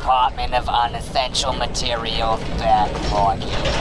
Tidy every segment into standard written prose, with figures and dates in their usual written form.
Department of Unessential Materials back for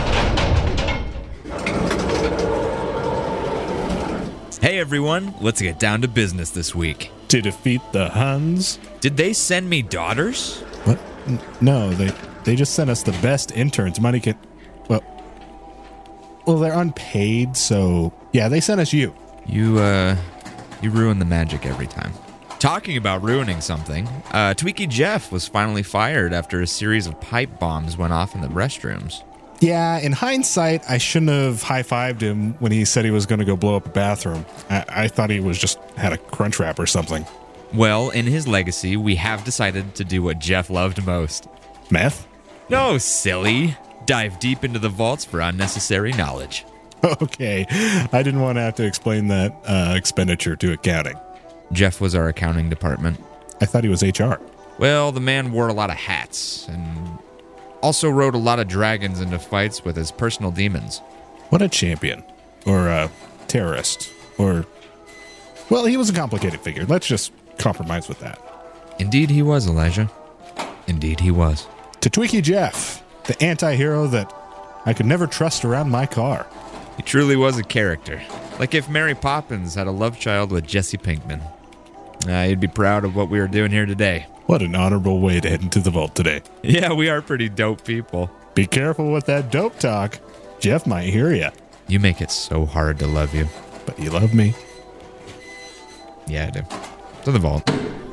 you. Hey everyone, let's get down to business this week. To defeat the Huns? Did they send me daughters? What? No, they just sent us the best interns money can... Well, they're unpaid, so... Yeah, they sent us you. You ruin the magic every time. Talking about ruining something, Tweaky Jeff was finally fired after a series of pipe bombs went off in the restrooms. Yeah, in hindsight, I shouldn't have high-fived him when he said he was going to go blow up a bathroom. I thought he was just had a crunch wrap or something. Well, in his legacy, we have decided to do what Jeff loved most. Meth? No, silly. Dive deep into the vaults for unnecessary knowledge. Okay, I didn't want to have to explain that expenditure to accounting. Jeff was our accounting department. I thought he was HR. Well, the man wore a lot of hats and also rode a lot of dragons into fights with his personal demons. What a champion. Or a terrorist. Or... Well, he was a complicated figure. Let's just compromise with that. Indeed he was, Elijah. Indeed he was. To Tweaky Jeff, the anti-hero that I could never trust around my car. He truly was a character. Like if Mary Poppins had a love child with Jesse Pinkman. You'd be proud of what we were doing here today. What an honorable way to head into the vault today. Yeah, we are pretty dope people. Be careful with that dope talk. Jeff might hear you. You make it so hard to love you. But you love me. Yeah, I do. To the vault.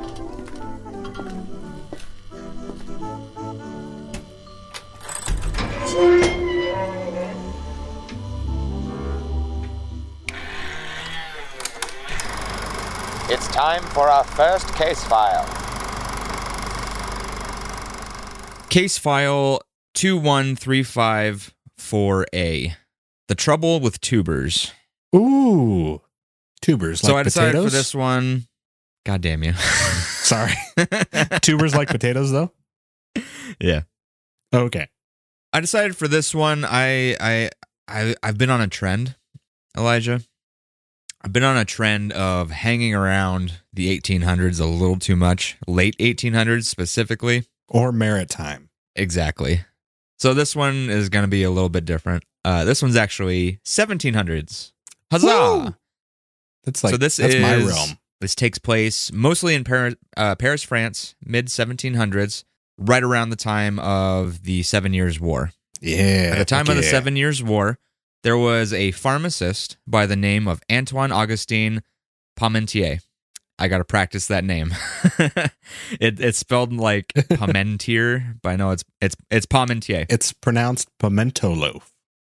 It's time for our first case file. Case file 21354A. The trouble with tubers. Ooh. Tubers like potatoes? So I decided for this one... God damn you. Sorry. Tubers like potatoes, though? Yeah. Okay. I decided for this one, I've been on a trend, Elijah. I've been on a trend of hanging around the 1800s a little too much. Late 1800s specifically. Or maritime. Exactly. So this one is going to be a little bit different. This one's actually 1700s. Huzzah! Woo! That's my realm. This takes place mostly in Paris, France, mid-1700s, right around the time of the 7 Years' War. Yeah. At the time of the 7 Years' War, there was a pharmacist by the name of Antoine Augustin Parmentier. I got to practice that name. It's spelled like Parmentier, but I know it's Parmentier. It's pronounced pimento loaf.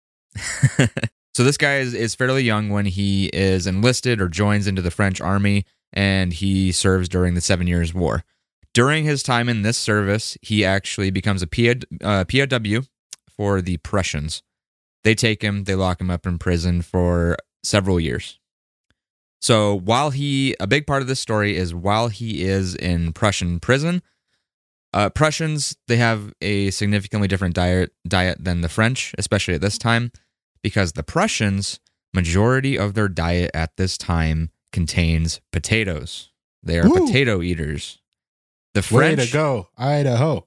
So this guy is fairly young when he is enlisted or joins into the French army, and he serves during the 7 Years' War. During his time in this service, he actually becomes a POW for the Prussians. They take him, they lock him up in prison for several years. So a big part of this story is while he is in Prussian prison, Prussians, they have a significantly different diet than the French, especially at this time, because the Prussians, majority of their diet at this time contains potatoes. They are potato eaters. The French, way to go, Idaho.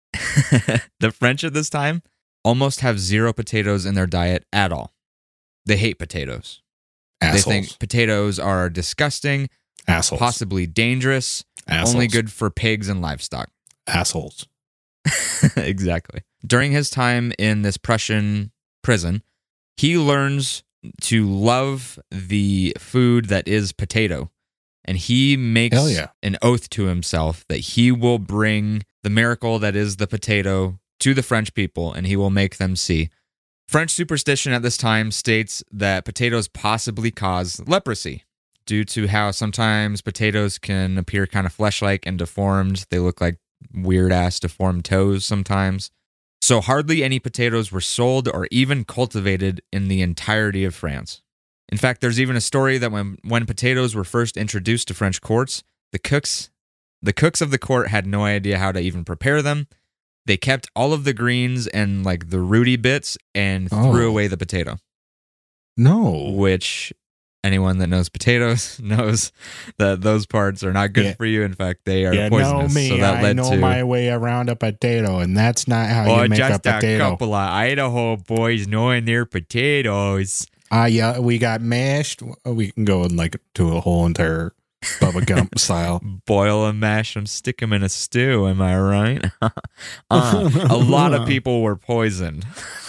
The French at this time almost have zero potatoes in their diet at all. They hate potatoes. Assholes. They think potatoes are disgusting, Assholes. possibly dangerous, Assholes. only good for pigs and livestock. Assholes. Exactly. During his time in this Prussian prison, he learns to love the food that is potato. And he makes an oath to himself that he will bring the miracle that is the potato to the French people, and he will make them see. French superstition at this time states that potatoes possibly cause leprosy due to how sometimes potatoes can appear kind of flesh-like and deformed. They look like weird-ass deformed toes sometimes. So hardly any potatoes were sold or even cultivated in the entirety of France. In fact, there's even a story that when potatoes were first introduced to French courts, the cooks of the court had no idea how to even prepare them. They kept all of the greens and like the rooty bits and threw away the potato. No. Which Anyone that knows potatoes knows that those parts are not good for you. In fact, they are poisonous. Know me. So that I led know to my way around a potato, and that's not how you make just a potato. a couple of Idaho boys knowing their potatoes. Yeah, we got mashed. We can go in like to a whole entire Bubba Gump style. Boil and mash them, stick them in a stew. Am I right? A lot of people were poisoned.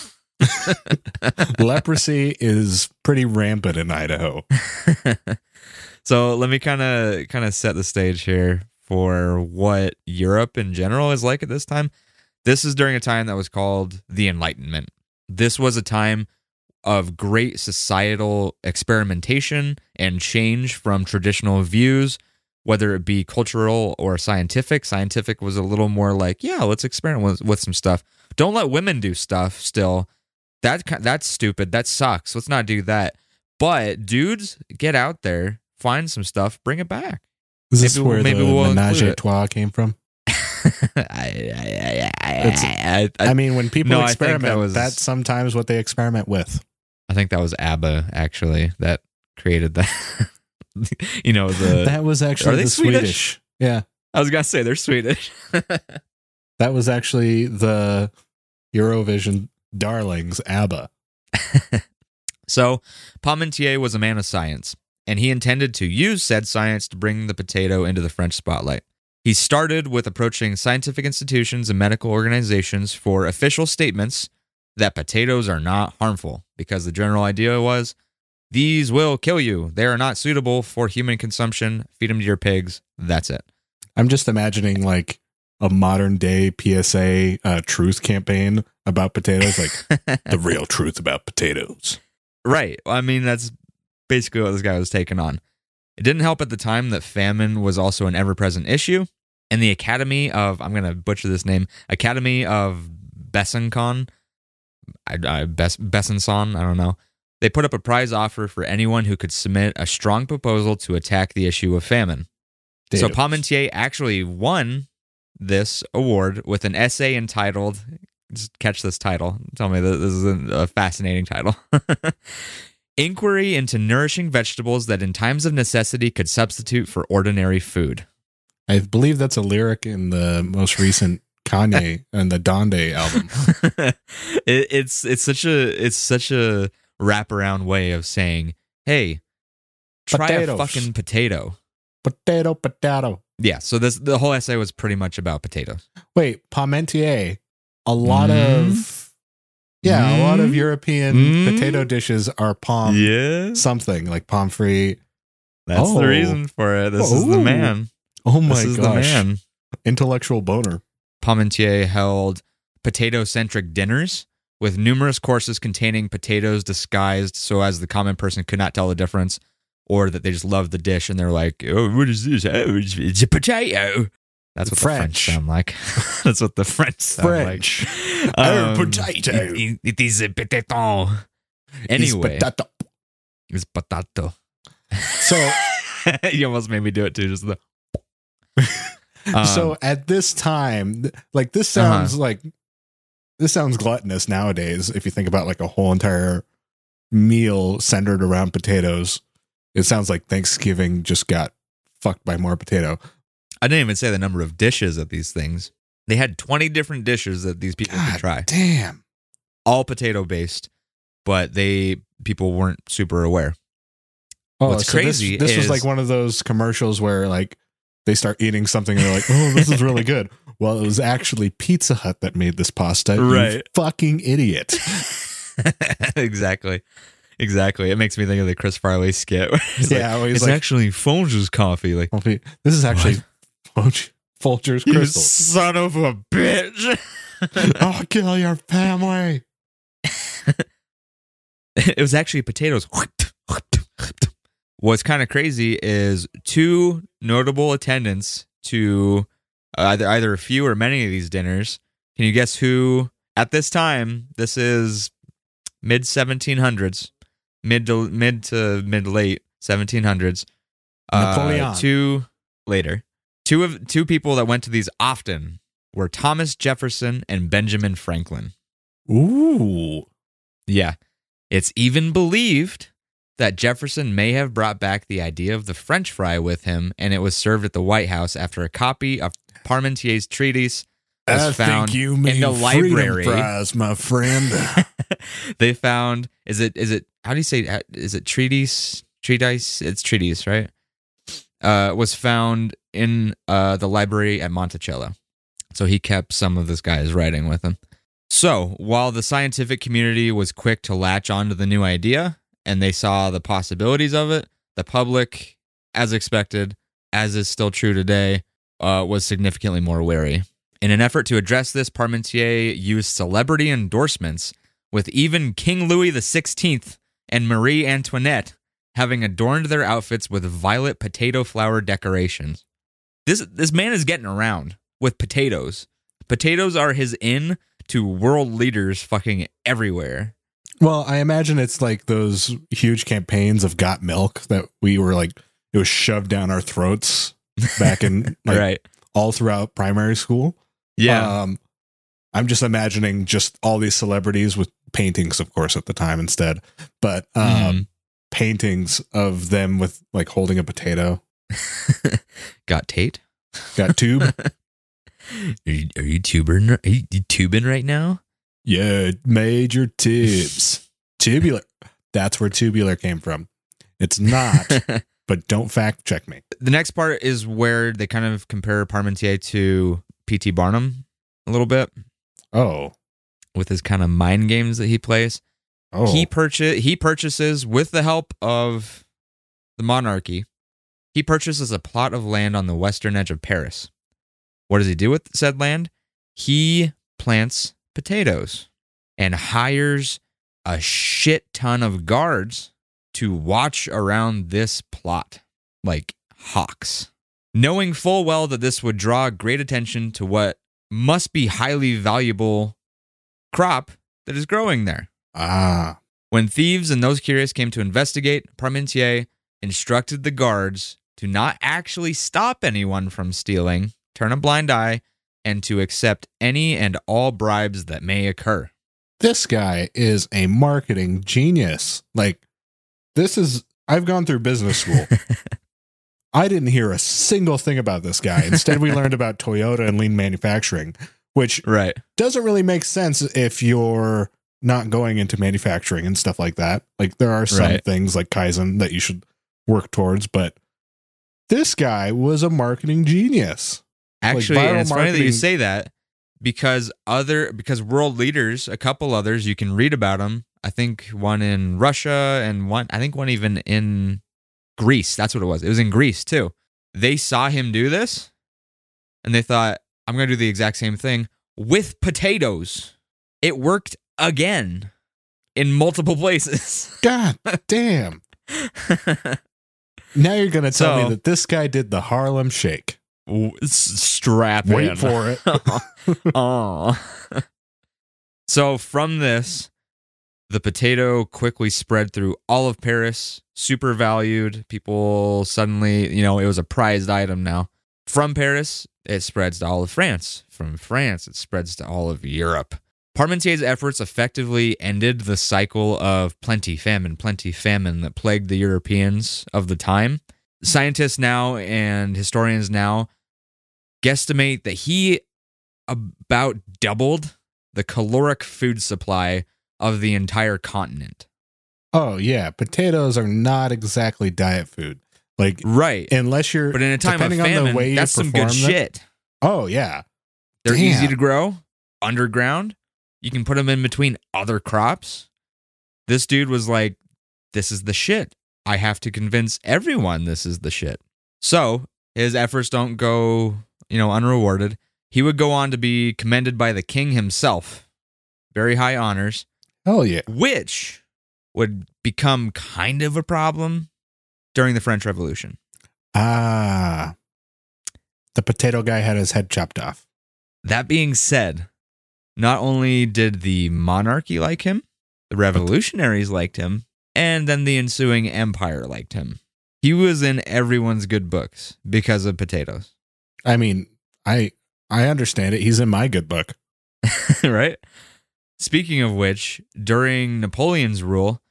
Leprosy is pretty rampant in Idaho. So let me kind of set the stage here for what Europe in general is like at this time. This is during a time that was called the Enlightenment. This was a time of great societal experimentation and change from traditional views, whether it be cultural or scientific. Scientific was a little more like, yeah, let's experiment with some stuff. Don't let women do stuff still. That's stupid. That sucks. Let's not do that. But dudes, get out there, find some stuff, bring it back. Is this where the menage a trois came from? I mean, when people experiment, that's sometimes what they experiment with. I think that was ABBA, actually, that created that. That was actually the Swedish. Yeah. I was going to say they're Swedish. That was actually the Eurovision darlings, ABBA. So, Parmentier was a man of science, and he intended to use said science to bring the potato into the French spotlight. He started with approaching scientific institutions and medical organizations for official statements that potatoes are not harmful, because the general idea was, these will kill you. They are not suitable for human consumption. Feed them to your pigs. That's it. I'm just imagining like a modern day PSA truth campaign about potatoes, like the real truth about potatoes. Right. I mean, that's basically what this guy was taking on. It didn't help at the time that famine was also an ever-present issue, and the Academy of, I'm going to butcher this name, Academy of Besançon, Besançon, I don't know. They put up a prize offer for anyone who could submit a strong proposal to attack the issue of famine. So Parmentier actually won this award with an essay entitled, just catch this title, tell me that this is a fascinating title, Inquiry into Nourishing Vegetables That in Times of Necessity Could Substitute for Ordinary Food. I believe that's a lyric in the most recent Kanye and the Donde album. It's such a wraparound way of saying, hey, try Potatoes. a fucking potato. Potato. Yeah, so the whole essay was pretty much about potatoes. Wait, Parmentier, a lot of European potato dishes are pomme something, like pomme frite. That's the reason for it. This is the man. Oh my gosh. This is the man. Intellectual boner. Parmentier held potato-centric dinners with numerous courses containing potatoes disguised so as the common person could not tell the difference, or that they just loved the dish and they're like, oh, what is this? Oh, it's a potato. That's what the French sound like. That's what the French sound like. Potato. It is a potato. Anyway. It's potato. So you almost made me do it too. Just the. So at this time, like this sounds gluttonous nowadays. If you think about like a whole entire meal centered around potatoes, it sounds like Thanksgiving just got fucked by more potato. I didn't even say the number of dishes at these things. They had 20 different dishes that these people could try. Damn. All potato based, but people weren't super aware. Oh, what's crazy this was like one of those commercials where like they start eating something and they're like, oh, this is really good. Well, it was actually Pizza Hut that made this pasta. Right. You fucking idiot. Exactly. It makes me think of the Chris Farley skit. It's like, actually Folgers coffee. Like, this is actually Folgers you Crystals. Son of a bitch. I'll kill your family. It was actually potatoes. What's kind of crazy is two notable attendants to either a few or many of these dinners. Can you guess who at this time? This is mid 1700s, mid to mid late 1700s. Napoleon. Two people that went to these often were Thomas Jefferson and Benjamin Franklin. Ooh. Yeah. It's even believed that Jefferson may have brought back the idea of the French fry with him, and it was served at the White House after a copy of Parmentier's treatise was found in the library. Fries, my friend. They found is it how do you say, is it treatise? It's treatise, right? Was found in the library at Monticello. So he kept some of this guy's writing with him. So while the scientific community was quick to latch onto the new idea and they saw the possibilities of it, the public, as expected, as is still true today, was significantly more wary. In an effort to address this, Parmentier used celebrity endorsements, with even King Louis XVI and Marie Antoinette having adorned their outfits with violet potato flower decorations. This man is getting around with potatoes. Potatoes are his in to world leaders fucking everywhere. Well, I imagine it's like those huge campaigns of Got Milk that we were like, it was shoved down our throats back in right. all throughout primary school. Yeah. I'm just imagining just all these celebrities with paintings, of course, at the time instead, but paintings of them with like holding a potato. Got Tate? Got Tube? Are you tubing? Are you tubing right now? Yeah, major tubes. Tubular. That's where tubular came from. It's not, but don't fact check me. The next part is where they kind of compare Parmentier to P.T. Barnum a little bit. Oh. With his kind of mind games that he plays. Oh. He purchases, with the help of the monarchy, he purchases a plot of land on the western edge of Paris. What does he do with said land? He plants potatoes and hires a shit ton of guards to watch around this plot like hawks, knowing full well that this would draw great attention to what must be highly valuable crop that is growing there. Ah. When thieves and those curious came to investigate, Parmentier instructed the guards to not actually stop anyone from stealing, turn a blind eye, and to accept any and all bribes that may occur. This guy is a marketing genius. Like, I've gone through business school. I didn't hear a single thing about this guy. Instead, we learned about Toyota and lean manufacturing, which doesn't really make sense if you're not going into manufacturing and stuff like that. Like, there are some things like Kaizen that you should work towards, but this guy was a marketing genius. Actually, and it's funny that you say that because world leaders, a couple others, you can read about them. I think one in Russia and one even in Greece. That's what it was. It was in Greece too. They saw him do this and they thought, I'm going to do the exact same thing with potatoes. It worked again in multiple places. God damn. Now you're going to tell me that this guy did the Harlem Shake. Strap Wait in. for it. Oh. So from this, the potato quickly spread through all of Paris, super valued. People suddenly, it was a prized item now. From Paris, it spreads to all of France. From France, it spreads to all of Europe. Parmentier's efforts effectively ended the cycle of plenty famine that plagued the Europeans of the time. Scientists now and historians now guesstimate that he about doubled the caloric food supply of the entire continent. Oh, yeah. Potatoes are not exactly diet food. Like, right. Unless you're, but in a time of famine, that's some good shit. Oh, yeah. They're easy to grow, underground. You can put them in between other crops. This dude was like, this is the shit. I have to convince everyone this is the shit. So his efforts don't go, unrewarded. He would go on to be commended by the king himself. Very high honors. Oh, yeah. Which would become kind of a problem during the French Revolution. Ah. The potato guy had his head chopped off. That being said, not only did the monarchy like him, the revolutionaries liked him, and then the ensuing empire liked him. He was in everyone's good books because of potatoes. I mean, I understand it. He's in my good book. Right? Speaking of which, during Napoleon's rule,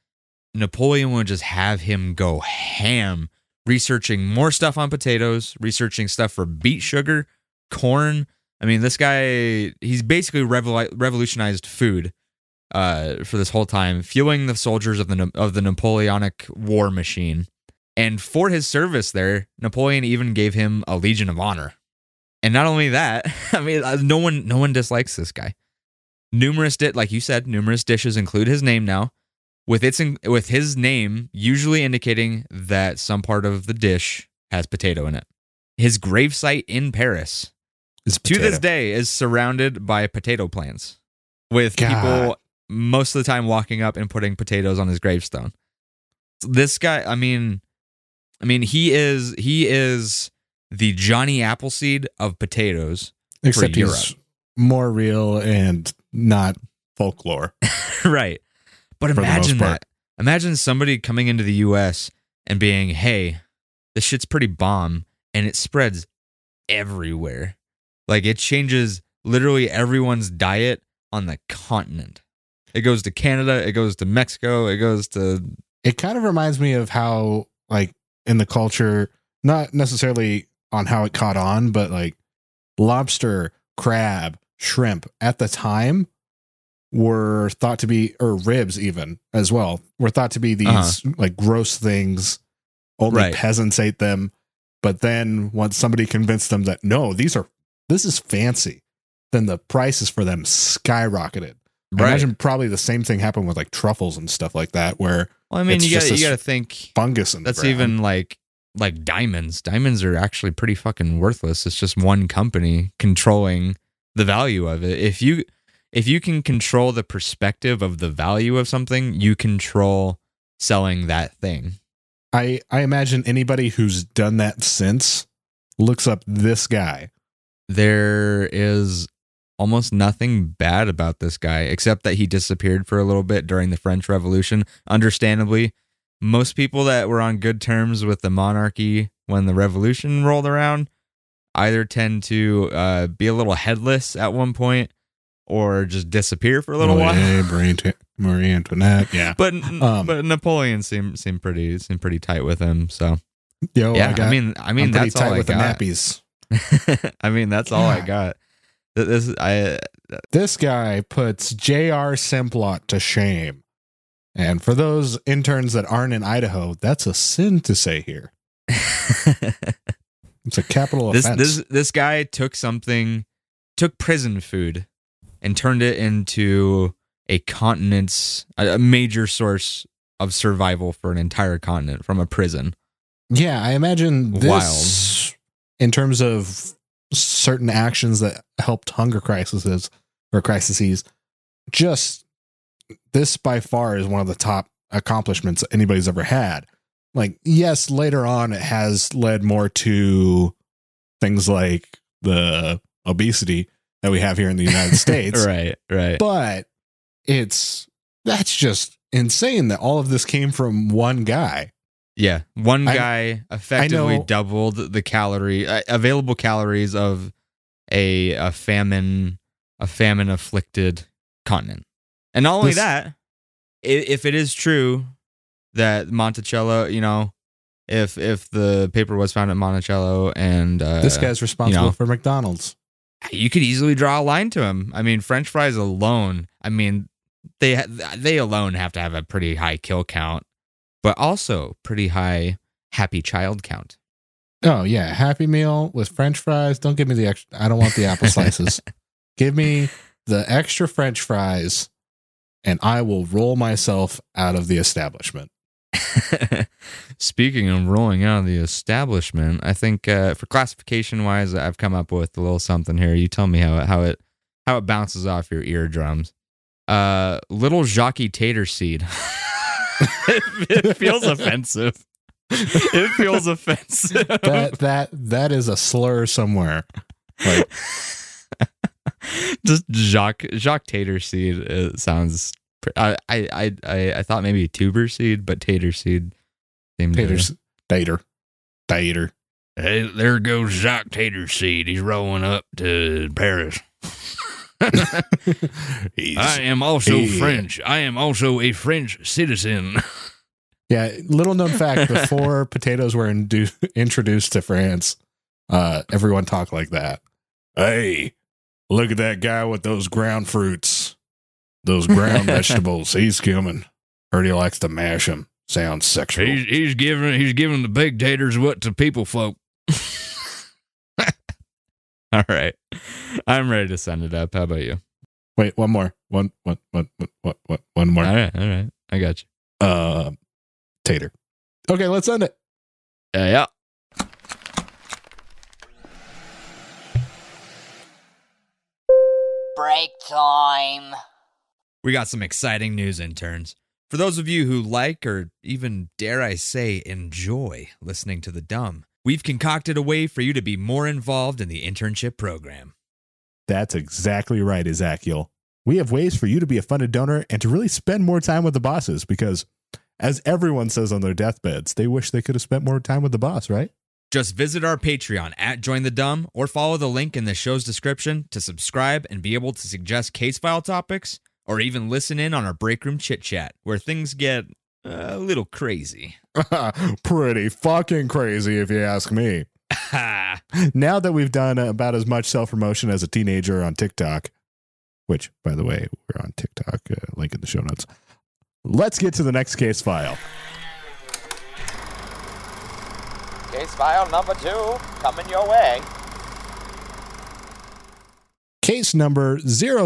Napoleon would just have him go ham, researching more stuff on potatoes, researching stuff for beet sugar, corn. I mean, this guy, he's basically revolutionized food for this whole time, fueling the soldiers of the Napoleonic war machine. And for his service there, Napoleon even gave him a Legion of Honor. And not only that, I mean, no one dislikes this guy. Like you said, numerous dishes include his name now, with his name usually indicating that some part of the dish has potato in it. His gravesite in Paris, to this day, is surrounded by potato plants, with people most of the time walking up and putting potatoes on his gravestone. This guy, I mean, he is the Johnny Appleseed of potatoes, except for Europe. He's more real and not folklore. Right. But For the most imagine part. that. Imagine somebody coming into the US and being, hey, this shit's pretty bomb, and it spreads everywhere. Like, it changes literally everyone's diet on the continent. It goes to Canada, it goes to Mexico, it goes to... It kind of reminds me of how, like, in the culture, not necessarily on how it caught on, but like lobster, crab, shrimp at the time were thought to be, or ribs even as well, were thought to be these like gross things. Only peasants ate them. But then once somebody convinced them that no, this is fancy, then the prices for them skyrocketed. I imagine probably the same thing happened with like truffles and stuff like that, where well, I mean, you got to think fungus in the that's ground. even like diamonds. Diamonds are actually pretty fucking worthless. It's just one company controlling the value of it. If you can control the perspective of the value of something, you control selling that thing. I imagine anybody who's done that since looks up this guy. There is almost nothing bad about this guy, except that he disappeared for a little bit during the French Revolution. Understandably, most people that were on good terms with the monarchy when the revolution rolled around either tend to be a little headless at one point or just disappear for a little while. Marie Antoinette, yeah. But Napoleon seemed pretty tight with him. So yeah, I mean I'm that's all I with got. the nappies. I mean that's all I got. This guy puts J.R. Simplot to shame. And for those interns that aren't in Idaho, that's a sin to say here. It's a capital offense. This guy took prison food and turned it into a major source of survival for an entire continent from a prison. Yeah, I imagine this, wild. In terms of certain actions that helped hunger crises, just this by far is one of the top accomplishments anybody's ever had. Like, yes, later on it has led more to things like the obesity that we have here in the United States. Right. But that's just insane that all of this came from one guy. Yeah, one guy effectively doubled the available calories of a famine afflicted continent. And not only that, if it is true that Monticello, if the paper was found at Monticello and this guy's responsible for McDonald's, you could easily draw a line to him. I mean, French fries alone, they alone have to have a pretty high kill count, but also pretty high happy child count. Oh yeah, Happy Meal with French fries. Don't give me the extra. I don't want the apple slices. Give me the extra French fries, and I will roll myself out of the establishment. Speaking of rolling out of the establishment, I think for classification wise, I've come up with a little something here. You tell me how it bounces off your eardrums. Little Jockey Tater Seed. It feels offensive. It feels offensive. That is a slur somewhere. Like, just Jacques Tater Seed. It sounds. I thought maybe tuber seed, but tater seed. Tater. Hey, there goes Jacques Tater Seed. He's rolling up to Paris. I am also French. I am also a French citizen. Yeah, little known fact, before potatoes were introduced to France, everyone talked like that. Hey, look at that guy with those ground fruits, those ground vegetables. He's coming. Heard he likes to mash them. Sounds sexual. He's giving the big taters what to people folk. All right. I'm ready to send it up. How about you? Wait, one more. One more. All right. I got you. Tater. Okay, let's end it. Yeah. Break time. We got some exciting news, interns. For those of you who like, or even dare I say, enjoy listening to The Dumb, we've concocted a way for you to be more involved in the internship program. That's exactly right, Ezekiel. We have ways for you to be a funded donor and to really spend more time with the bosses because, as everyone says on their deathbeds, they wish they could have spent more time with the boss, right? Just visit our Patreon at Join the Dumb or follow the link in the show's description to subscribe and be able to suggest case file topics or even listen in on our break room chit chat where things get a little crazy. Pretty fucking crazy if you ask me. Now that we've done about as much self-promotion as a teenager on TikTok, which, by the way, we're on TikTok, link in the show notes. Let's get to the next case file. Case file number 2 coming your way. Case number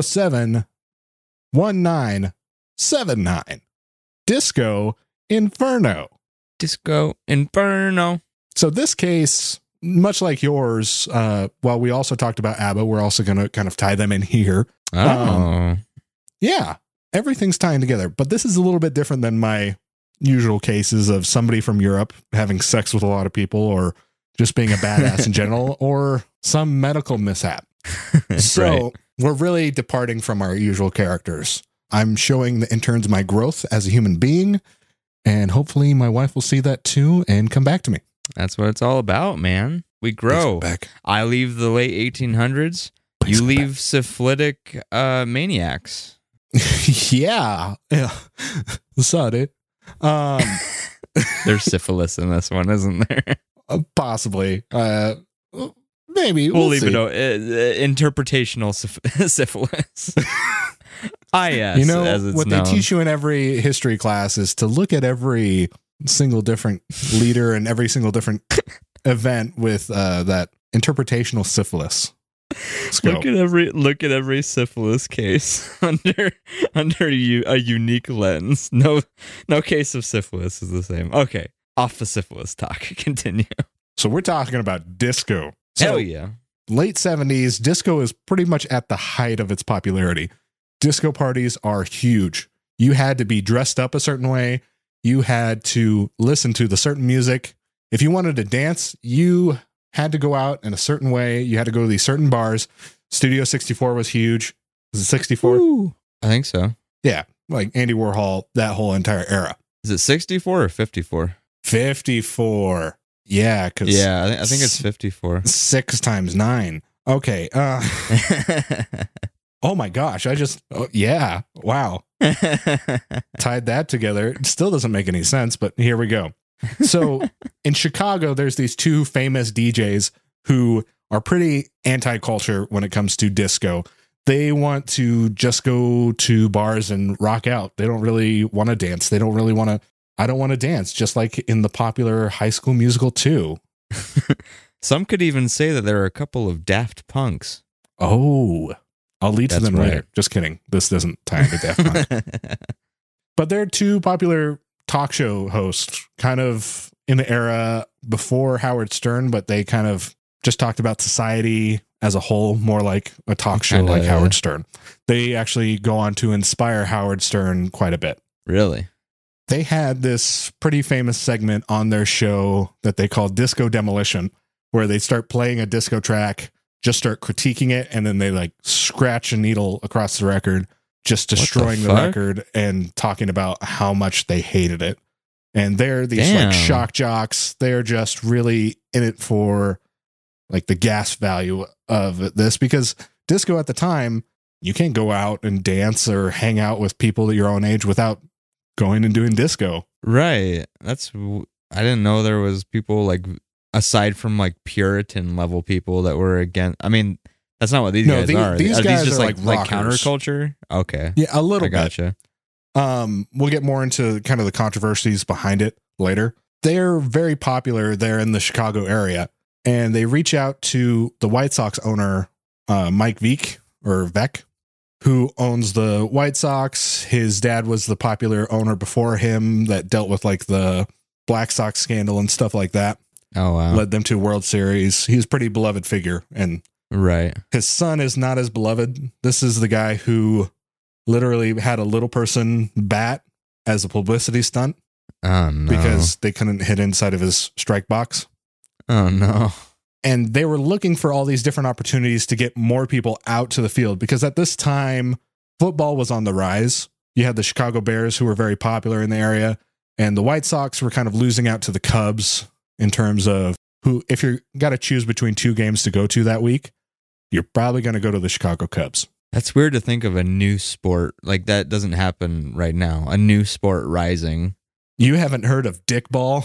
071979. Disco Inferno. Disco Inferno. So this case, much like yours, while we also talked about ABBA, we're also going to kind of tie them in here. Oh. Yeah, everything's tying together. But this is a little bit different than my usual cases of somebody from Europe having sex with a lot of people or just being a badass in general or some medical mishap. So Right. we're really departing from our usual characters. I'm showing the interns my growth as a human being, and hopefully my wife will see that too and come back to me. That's what it's all about, man. We grow. Back. I leave the late 1800s. Please You come leave syphilitic maniacs. Yeah. Saw it. There's syphilis in this one, isn't there? Possibly. Maybe. We'll leave see. it. Interpretational syphilis. IS, You know, as it's what known. they teach you in every history class is to look at every single different leader and every single different event with that interpretational syphilis. Look at every syphilis case under a unique lens. No case of syphilis is the same. Okay, off the syphilis talk. Continue. So we're talking about disco. So Hell yeah. late 70s, disco is pretty much at the height of its popularity. Disco parties are huge. You had to be dressed up a certain way. You had to listen to the certain music. If you wanted to dance, you had to go out in a certain way. You had to go to these certain bars. Studio 64 was huge. Was it 64? Ooh, I think so. Yeah, like Andy Warhol, that whole entire era. Is it 64 or 54? 54. Yeah, because Yeah, I think it's 54. 6 times 9. Okay. Oh my gosh. Yeah. Wow. Tied that together. It still doesn't make any sense, but here we go. So in Chicago, there's these 2 famous DJs who are pretty anti-culture when it comes to disco. They want to just go to bars and rock out. They don't really want to dance. They don't really want to. I don't want to dance, just like in the popular High School Musical 2. Some could even say that there are a couple of Daft Punks. Oh, I'll lead to That's them right. later. Just kidding. This doesn't tie into Daft Punk. But they're 2 popular talk show hosts, kind of in the era before Howard Stern, but they kind of just talked about society as a whole, more like a talk show Kinda, like Howard Stern. They actually go on to inspire Howard Stern quite a bit. Really? They had this pretty famous segment on their show that they called Disco Demolition, where they start playing a disco track, just start critiquing it, and then they like scratch a needle across the record, just destroying the fuck? record and talking about how much they hated it. And they're these Damn. like shock jocks. They're just really in it for like the gas value of this, because disco at the time, you can't go out and dance or hang out with people that your own age without going and doing disco. Right. I didn't know there was people like, aside from like Puritan level people that were against. I mean, that's not what these guys are. These are guys these just are like rockers. counterculture? Okay. Yeah, a little bit. Gotcha. We'll get more into kind of the controversies behind it later. They're very popular there in the Chicago area, and they reach out to the White Sox owner, Mike Veeck, who owns the White Sox. His dad was the popular owner before him that dealt with like the Black Sox scandal and stuff like that. Oh, wow. Led them to a World Series. He's a pretty beloved figure, and Right. his son is not as beloved. This is the guy who literally had a little person bat as a publicity stunt Oh, no. because they couldn't hit inside of his strike box. Oh, no. And they were looking for all these different opportunities to get more people out to the field, because at this time, football was on the rise. You had the Chicago Bears, who were very popular in the area, and the White Sox were kind of losing out to the Cubs in terms of who, if you got to choose between two games to go to that week, you're probably going to go to the Chicago Cubs. That's weird to think of a new sport. Like, that doesn't happen right now. A new sport rising. You haven't heard of Dickball?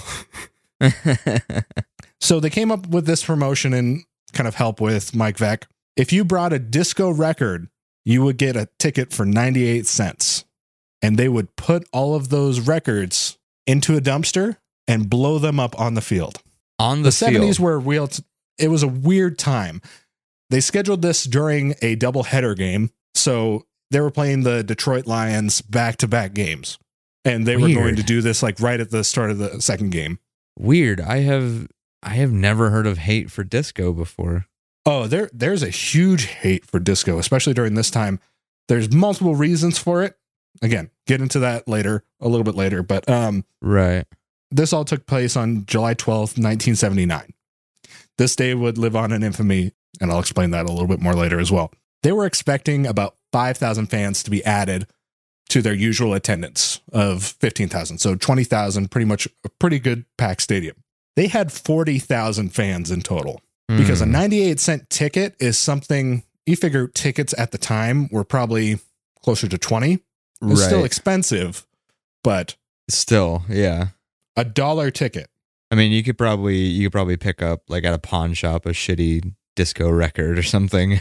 So they came up with this promotion and kind of help with Mike Veeck. If you brought a disco record, you would get a ticket for 98 cents. And they would put all of those records into a dumpster and blow them up on the field. On the The field. 70s were real. It was a weird time. They scheduled this during a doubleheader game. So they were playing the Detroit Lions back-to-back games. And they were going Weird. to do this like right at the start of the second game. Weird. I have never heard of hate for disco before. Oh, there's a huge hate for disco, especially during this time. There's multiple reasons for it. Again, get into that later, a little bit later. But Right. this all took place on July 12th, 1979. This day would live on in infamy, and I'll explain that a little bit more later as well. They were expecting about 5,000 fans to be added to their usual attendance of 15,000. So 20,000, pretty much a pretty good packed stadium. They had 40,000 fans in total, because a 98-cent ticket is something, you figure tickets at the time were probably closer to 20. It's still expensive, but Still, yeah. $1 ticket. I mean, you could probably pick up like at a pawn shop a shitty disco record or something.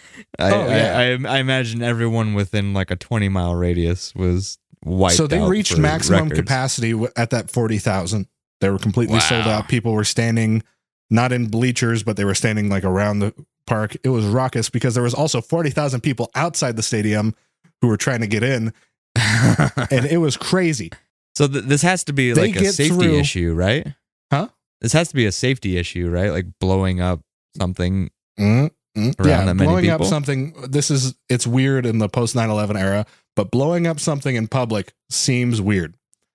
I imagine everyone within like a 20-mile radius was wiped. So they out reached for maximum records. capacity at that 40,000. They were completely sold Wow. out. People were standing not in bleachers, but they were standing like around the park. It was raucous because there was also 40,000 people outside the stadium who were trying to get in, and it was crazy. So this has to be They like a get safety through- issue, right? Huh? This has to be a safety issue, right? Like blowing up something. Yeah, that many blowing up people? something. It's weird in the post 9/11 era, but blowing up something in public seems weird.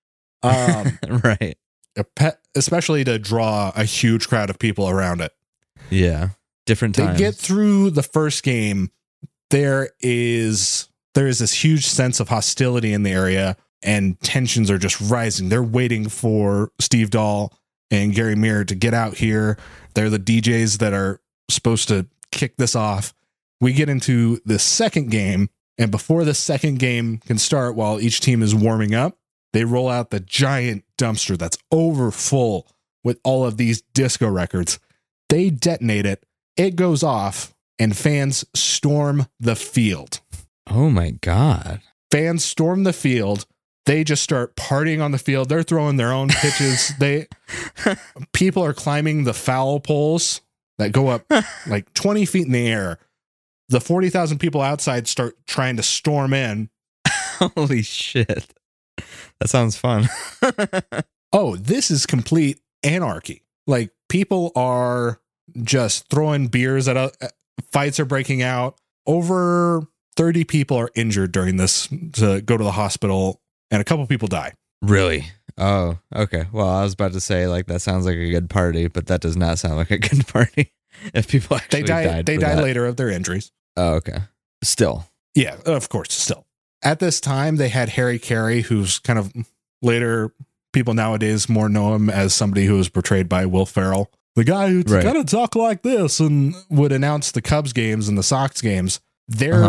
Right. Especially to draw a huge crowd of people around it. Yeah. Different They times. get through the first game. There is this huge sense of hostility in the area, and tensions are just rising. They're waiting for Steve Dahl and Gary Muir to get out here. They're the DJs that are supposed to kick this off. We get into the second game, and before the second game can start, while each team is warming up, they roll out the giant dumpster that's over full with all of these disco records. They detonate it. It goes off, and fans storm the field. Oh my God. Fans storm the field. They just start partying on the field. They're throwing their own pitches. People are climbing the foul poles that go up like 20 feet in the air. The 40,000 people outside start trying to storm in. Holy shit. That sounds fun. Oh, this is complete anarchy. Like, people are just throwing beers at fights are breaking out. Over 30 people are injured during this to go to the hospital, and a couple people die. Really? Oh, okay. Well, I was about to say, like, that sounds like a good party, but that does not sound like a good party. If people actually died. They for die that. later of their injuries. Oh, okay. Still. Yeah, of course, still. At this time, they had Harry Carey, who's kind of later, people nowadays more know him as somebody who was portrayed by Will Ferrell. The guy who's Right. got to talk like this and would announce the Cubs games and the Sox games. Their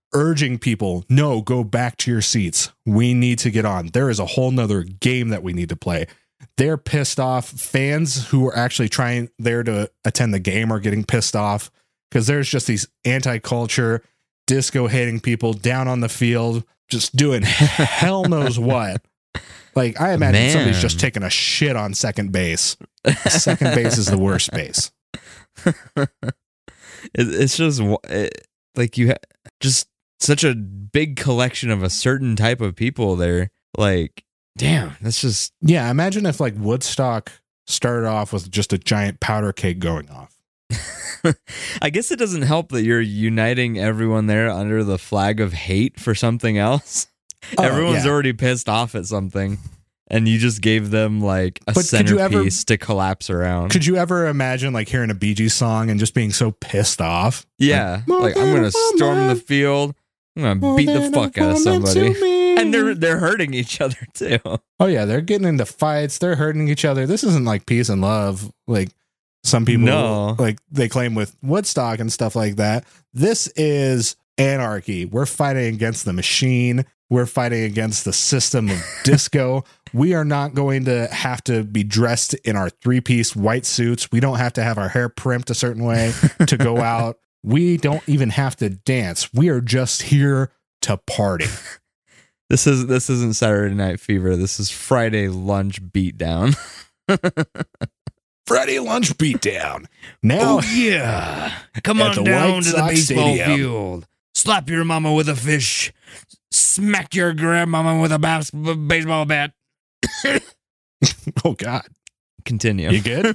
urging people, no, go back to your seats. We need to get on. There is a whole nother game that we need to play. They're pissed off. Fans who are actually trying there to attend the game are getting pissed off because there's just these anti-culture, disco hating people down on the field just doing hell knows what. Like, I imagine somebody's just taking a shit on second base. Second base is the worst base. It's just like you just such a big collection of a certain type of people there. Like, damn, that's just... Yeah, imagine if like Woodstock started off with just a giant powder keg going off. I guess it doesn't help that you're uniting everyone there under the flag of hate for something else. Everyone's already pissed off at something, and you just gave them like a centerpiece to collapse around. Could you ever imagine like hearing a Bee Gees song and just being so pissed off? Yeah, like I'm gonna storm the field. I'm gonna beat the fuck out of somebody, and they're hurting each other too. Oh yeah, they're getting into fights. They're hurting each other. This isn't like peace and love. Like some people like they claim with Woodstock and stuff like that. This is anarchy. We're fighting against the machine. We're fighting against the system of disco. We are not going to have to be dressed in our 3-piece white suits. We don't have to have our hair primped a certain way to go out. We don't even have to dance. We are just here to party. This isn't Saturday Night Fever. This is Friday Lunch Beatdown. Friday Lunch Beatdown. Now, yeah. Come on down to the baseball field. Slap your mama with a fish. Smack your grandmama with a baseball bat. Oh, God. Continue. You good?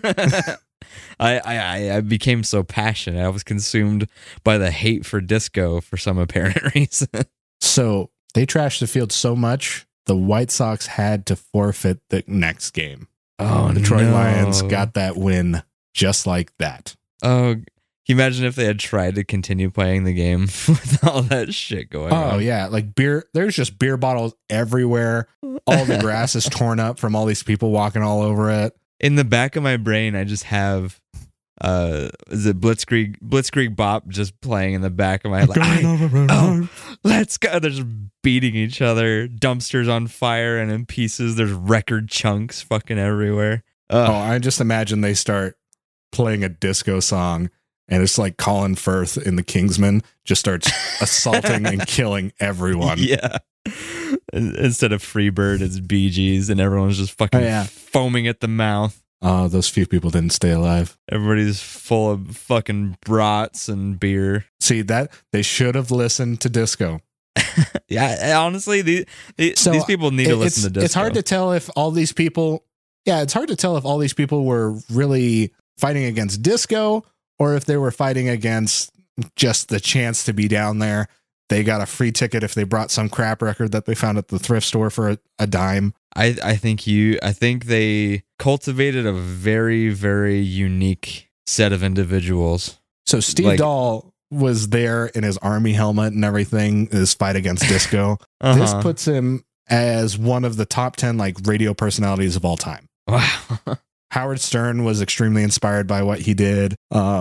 I became so passionate. I was consumed by the hate for disco for some apparent reason. So they trashed the field so much, the White Sox had to forfeit the next game. Oh, the Detroit Lions got that win just like that. Oh, can you imagine if they had tried to continue playing the game with all that shit going on? Oh, yeah. Like beer, there's just beer bottles everywhere. All the grass is torn up from all these people walking all over it. In the back of my brain, I just have, is it Blitzkrieg Bop just playing in the back of my head? Let's go. They're just beating each other. Dumpsters on fire and in pieces. There's record chunks fucking everywhere. I just imagine they start playing a disco song. And it's like Colin Firth in The Kingsman just starts assaulting and killing everyone. Yeah. Instead of Freebird, it's Bee Gees, and everyone's just fucking foaming at the mouth. Oh, those few people didn't stay alive. Everybody's full of fucking brats and beer. See, that they should have listened to disco. Yeah, honestly, these people need to listen to disco. It's hard to tell if all these people... Yeah, it's hard to tell if all these people were really fighting against disco or if they were fighting against just the chance to be down there. They got a free ticket if they brought some crap record that they found at the thrift store for a dime. I think they cultivated a very, very unique set of individuals. So Steve Dahl was there in his army helmet and everything, his fight against disco. This puts him as one of the top 10 like radio personalities of all time. Wow. Howard Stern was extremely inspired by what he did.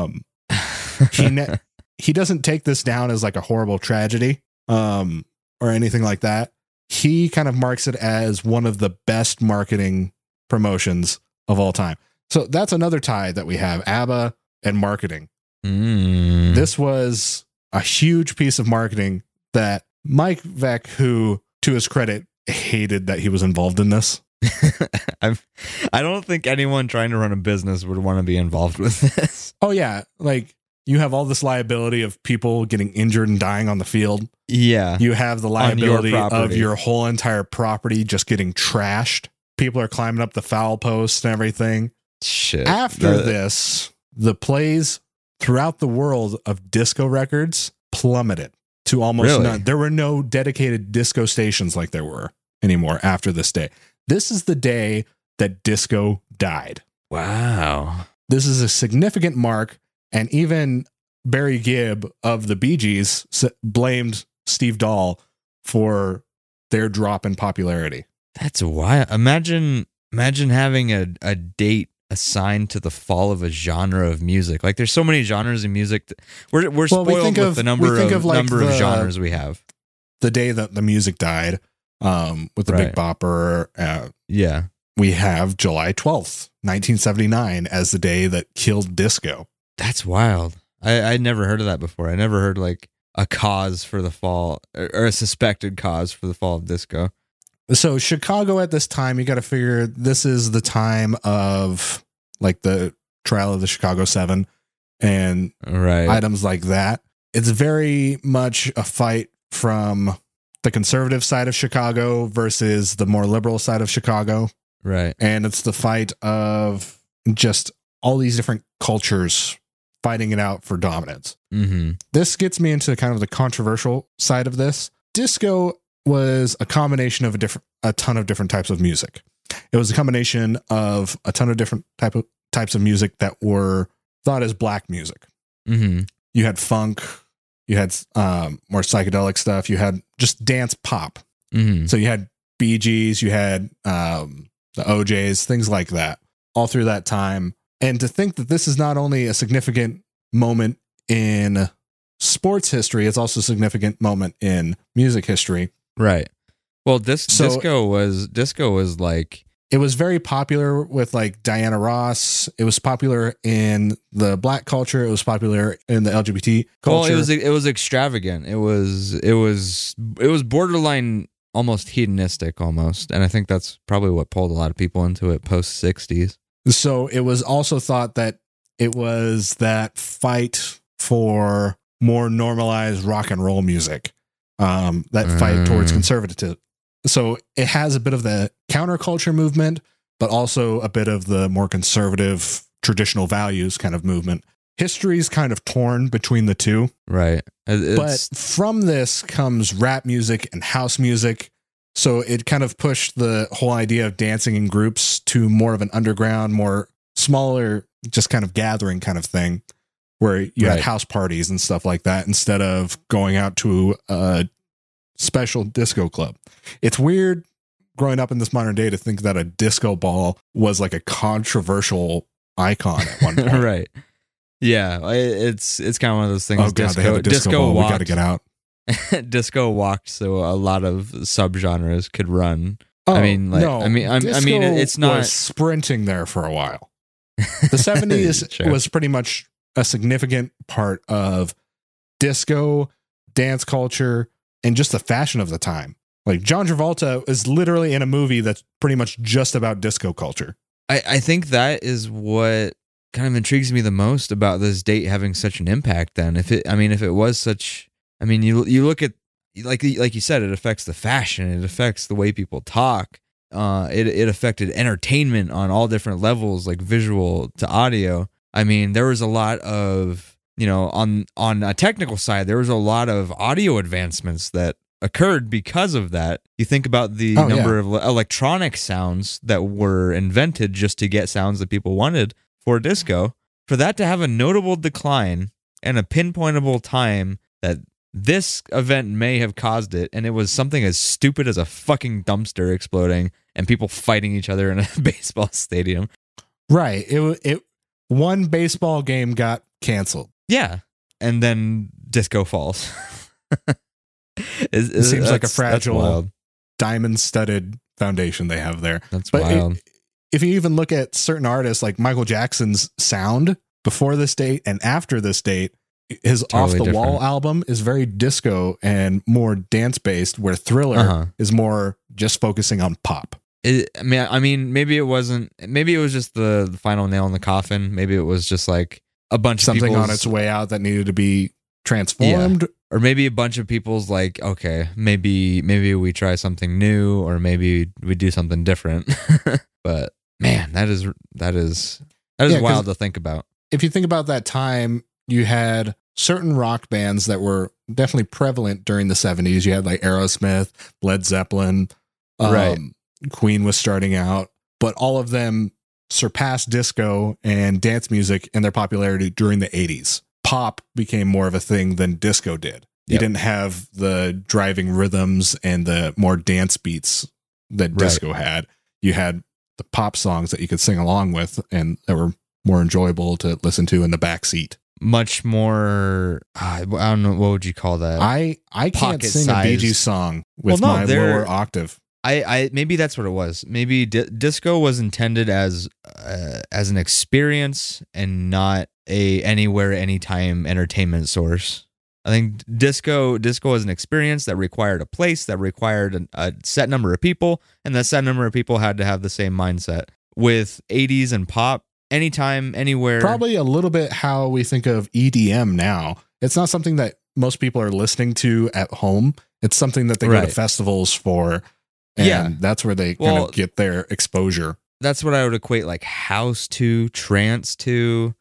He doesn't take this down as like a horrible tragedy or anything like that. He kind of marks it as one of the best marketing promotions of all time. So that's another tie that we have, ABBA and marketing. This was a huge piece of marketing that Mike Veck, who to his credit hated that he was involved in this. I don't think anyone trying to run a business would want to be involved with this. Oh yeah, like you have all this liability of people getting injured and dying on the field. Yeah. You have the liability of your whole entire property just getting trashed. People are climbing up the foul post and everything. Shit. After this, the plays throughout the world of disco records plummeted to almost none. There were no dedicated disco stations like there were anymore after this day. This is the day that disco died. Wow. This is a significant mark, and even Barry Gibb of the Bee Gees blamed Steve Dahl for their drop in popularity. That's wild. Imagine having a date assigned to the fall of a genre of music? Like, there's so many genres of music. We're spoiled with the number of genres we have. The day that the music died, with the Big Bopper. Yeah. We have July 12th, 1979 as the day that killed disco. That's wild. I'd never heard of that before. I never heard like a cause for the fall or a suspected cause for the fall of disco. So Chicago at this time, you got to figure this is the time of like the trial of the Chicago 7 and items like that. It's very much a fight from the conservative side of Chicago versus the more liberal side of Chicago. Right. And it's the fight of just all these different cultures fighting it out for dominance. Mm-hmm. This gets me into kind of the controversial side of this. Disco was a combination of a ton of different types of music. It was a combination of a ton of different types of music that were thought as black music. Mm-hmm. You had funk, you had more psychedelic stuff, you had just dance pop. Mm-hmm. So you had Bee Gees, you had the OJs, things like that, all through that time. And to think that this is not only a significant moment in sports history, it's also a significant moment in music history. Right. Well, disco was like, it was very popular with like Diana Ross. It was popular in the black culture. It was popular in the LGBT culture. Well, it was extravagant. It was borderline almost hedonistic almost. And I think that's probably what pulled a lot of people into it post 60s. So it was also thought that it was that fight for more normalized rock and roll music, that fight towards conservatism. So it has a bit of the counterculture movement, but also a bit of the more conservative traditional values kind of movement. History's kind of torn between the two. Right. But from this comes rap music and house music. So it kind of pushed the whole idea of dancing in groups to more of an underground, more smaller, just kind of gathering kind of thing where you had house parties and stuff like that instead of going out to a special disco club. It's weird growing up in this modern day to think that a disco ball was like a controversial icon at one point. Right. Yeah. It's kind of one of those things. Oh God, they have a disco ball. We got to get out. Disco walked so a lot of subgenres could run. Oh, I mean, like, no, I mean, it's not was sprinting there for a while. The 70s Sure. was pretty much a significant part of disco, dance culture, and just the fashion of the time. Like John Travolta is literally in a movie that's pretty much just about disco culture. I think that is what kind of intrigues me the most about this date having such an impact. Then, if it was such, I mean, you look at like you said, it affects the fashion, it affects the way people talk. It affected entertainment on all different levels, like visual to audio. I mean, there was a lot of, on a technical side, there was a lot of audio advancements that occurred because of that. You think about the number of electronic sounds that were invented just to get sounds that people wanted for disco. For that to have a notable decline and a pinpointable time that this event may have caused it, and it was something as stupid as a fucking dumpster exploding and people fighting each other in a baseball stadium. Right. It one baseball game got canceled. Yeah. And then disco falls. It seems like a fragile diamond-studded foundation they have there. That's wild. If you even look at certain artists like Michael Jackson's sound before this date and after this date, his Totally Off the Wall different. album is very disco and more dance-based, where Thriller is more just focusing on pop. I mean, maybe it wasn't. Maybe it was just the final nail in the coffin. Maybe it was just like a bunch of Something people's, on its way out that needed to be transformed. or maybe a bunch of people's like, okay, maybe we try something new, or maybe we do something different. But man, that is wild to think about. If you think about that time, you had certain rock bands that were definitely prevalent during the 70s. You had like Aerosmith, Led Zeppelin, Right. Queen was starting out, but all of them surpassed disco and dance music in their popularity during the 80s. Pop became more of a thing than disco did. You Yep. didn't have the driving rhythms and the more dance beats that disco had. You had the pop songs that you could sing along with and that were more enjoyable to listen to in the back seat. Much more, I don't know, what would you call that? I can't Pocket sing a Bee sized. Gees song with Well, no, my they're- lower octave. I maybe that's what it was. Maybe disco was intended as an experience and not a anywhere, anytime entertainment source. I think disco was an experience that required a place, that required a set number of people, and that set number of people had to have the same mindset. With 80s and pop, anytime, anywhere. Probably a little bit how we think of EDM now. It's not something that most people are listening to at home. It's something that they go to Right. festivals for. And Yeah. that's where they kind Well, of get their exposure. That's what I would equate like house to, trance to,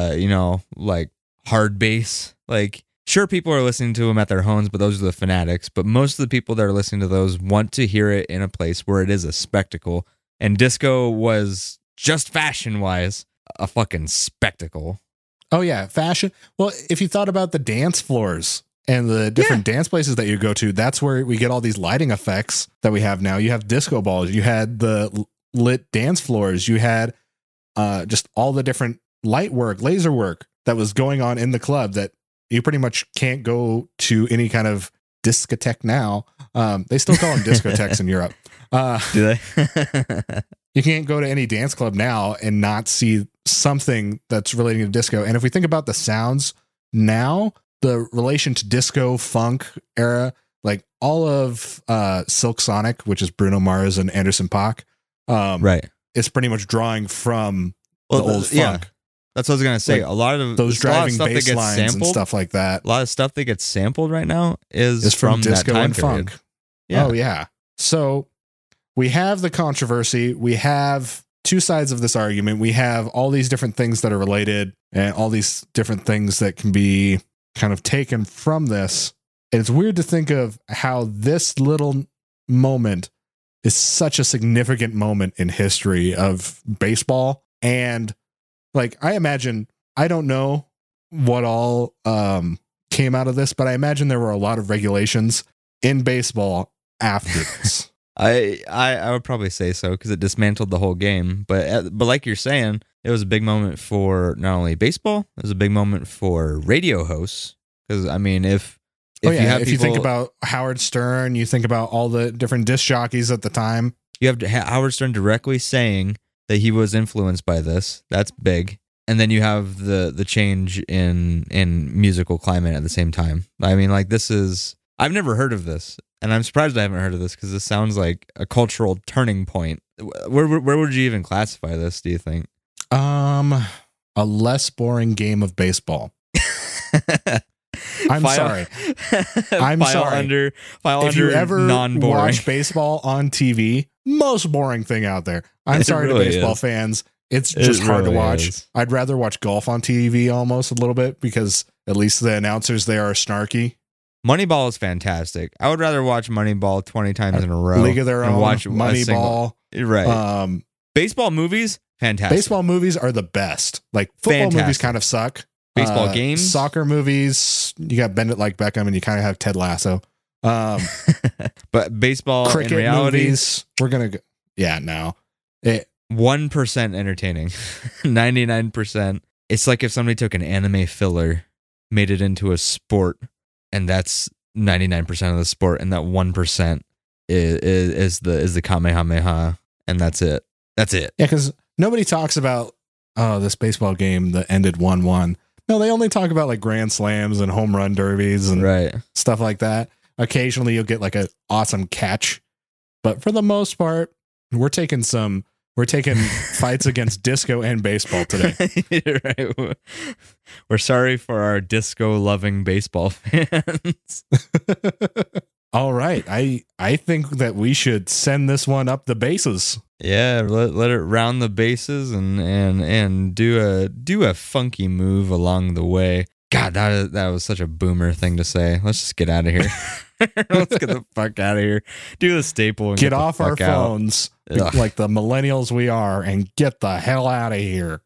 like hard bass. Like, sure, people are listening to them at their homes, but those are the fanatics. But most of the people that are listening to those want to hear it in a place where it is a spectacle. And disco was just fashion wise a fucking spectacle. Oh, yeah. Fashion. Well, if you thought about the dance floors and the different dance places that you go to, that's where we get all these lighting effects that we have now. You have disco balls. You had the lit dance floors. You had just all the different light work, laser work that was going on in the club that you pretty much can't go to any kind of discotheque now. They still call them discotheques in Europe. Do they? You can't go to any dance club now and not see something that's relating to disco. And if we think about the sounds now, the relation to disco, funk era, like all of Silk Sonic, which is Bruno Mars and Anderson .Paak, Right. is pretty much drawing from Well, the old yeah. funk. That's what I was going to say. Like, a lot of Those a lot of driving stuff that bass gets lines and sampled, stuff like that a lot of stuff that gets sampled right now is from disco that time and period. funk. Yeah. Oh, yeah. So we have the controversy. We have two sides of this argument. We have all these different things that are related and all these different things that can be kind of taken from this. And it's weird to think of how this little moment is such a significant moment in history of baseball. And like, I imagine, I don't know what all came out of this, but I imagine there were a lot of regulations in baseball after this. I would probably say so because it dismantled the whole game. But like you're saying, it was a big moment for not only baseball, it was a big moment for radio hosts. Because I mean, if you think about Howard Stern, you think about all the different disc jockeys at the time. you have Howard Stern directly saying that he was influenced by this, that's big. And then you have the change in musical climate at the same time. I mean, like I've never heard of this. And I'm surprised I haven't heard of this because this sounds like a cultural turning point. Where would you even classify this, do you think? A less boring game of baseball. I'm sorry. I'm sorry. If you ever non-boring. watch baseball on TV, most boring thing out there. I'm It sorry really to baseball is. fans. It's just hard to really watch. is. I'd rather watch golf on TV almost a little bit because at least the announcers there are snarky. Moneyball is fantastic. I would rather watch Moneyball 20 times in a row. League of Their and Own, watch a single- Moneyball. Right. Baseball movies, fantastic. Baseball movies are the best. Like football movies Fantastic. kind of suck. Baseball games? Soccer movies, you got Bend It Like Beckham and you kind of have Ted Lasso. But baseball Cricket in reality, movies, we're going to go. Yeah, no. 1% entertaining. 99%. It's like if somebody took an anime filler, made it into a sport, and that's 99% of the sport, and that 1% is the Kamehameha, and that's it. That's it. Yeah, because nobody talks about, this baseball game that ended 1-1. No, they only talk about like grand slams and home run derbies and Right. stuff like that. Occasionally you'll get like an awesome catch. But for the most part, we're taking fights against disco and baseball today. Right. We're sorry for our disco loving baseball fans. All right. I think that we should send this one up the bases. Yeah, let it round the bases and do a funky move along the way. God, that was such a boomer thing to say. Let's just get out of here. Let's get the fuck out of here. Do the staple and Get off our phones Ugh. like the millennials we are and get the hell out of here.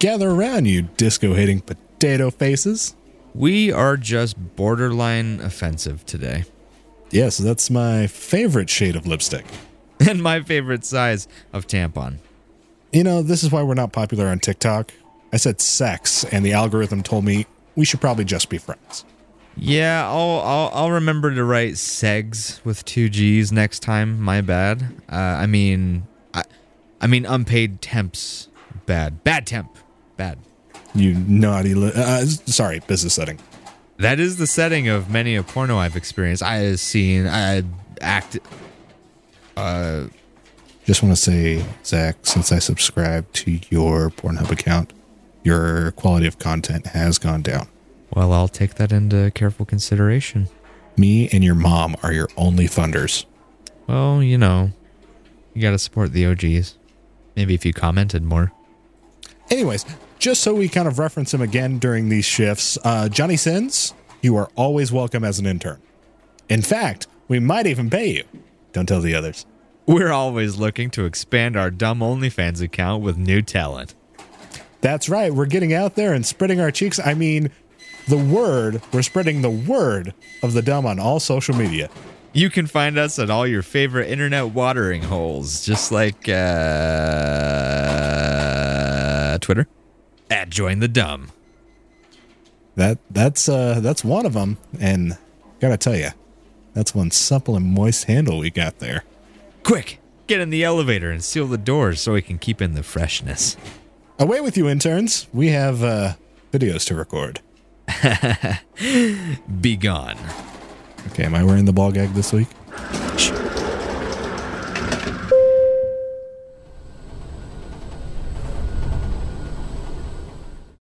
Gather around, you disco-hating potato faces. We are just borderline offensive today. Yes, that's my favorite shade of lipstick. And my favorite size of tampon. You know, this is why we're not popular on TikTok. I said sex, and the algorithm told me we should probably just be friends. Yeah, I'll remember to write segs with 2 G's next time. My bad. I mean unpaid temps. Bad temp. Bad. You naughty sorry, business setting. That is the setting of many a porno I've experienced. I Just want to say, Zach, since I subscribe to your Pornhub account, your quality of content has gone down. Well, I'll take that into careful consideration. Me and your mom are your only funders. Well, you know, you gotta support the OGs. Maybe if you commented more. Anyways, just so we kind of reference him again during these shifts, Johnny Sins, you are always welcome as an intern. In fact, we might even pay you. Don't tell the others. We're always looking to expand our dumb OnlyFans account with new talent. That's right. We're getting out there and spreading our cheeks. I mean, we're spreading the word of the dumb on all social media. You can find us at all your favorite internet watering holes, just like Twitter at Join the Dumb. That's one of them, and gotta tell you, that's one supple and moist handle we got there. Quick, get in the elevator and seal the doors so we can keep in the freshness. Away with you, interns. We have videos to record. Be gone. Okay, am I wearing the ball gag this week?